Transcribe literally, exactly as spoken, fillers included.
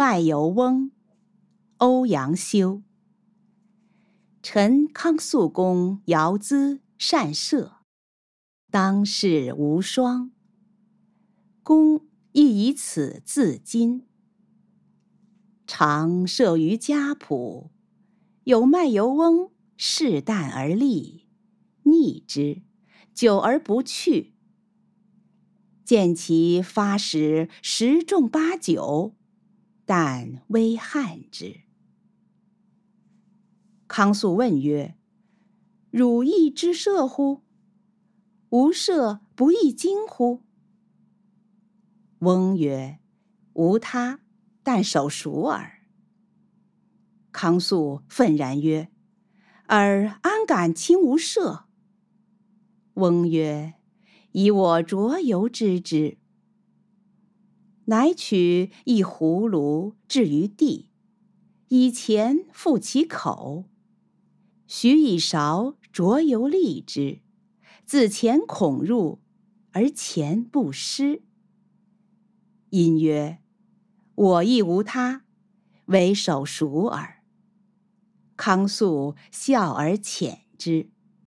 卖油翁，欧阳修。陈康肃公尧咨善射，当世无双。公亦以此自矜。常射于家圃，有卖油翁适弹而立，逆之，久而不去。见其发时十中八九，但微憾之。康肃问曰：汝亦知射乎？吾射不亦精乎？翁曰：无他，但手熟耳。康肃愤然曰：尔安敢轻吾射？翁曰：以我酌油知之。乃取一葫芦置于地，以钱覆其口，许以勺酌油沥之，自钱孔入，而钱不湿。因曰：我亦无他，唯手熟耳。康肃笑而遣之。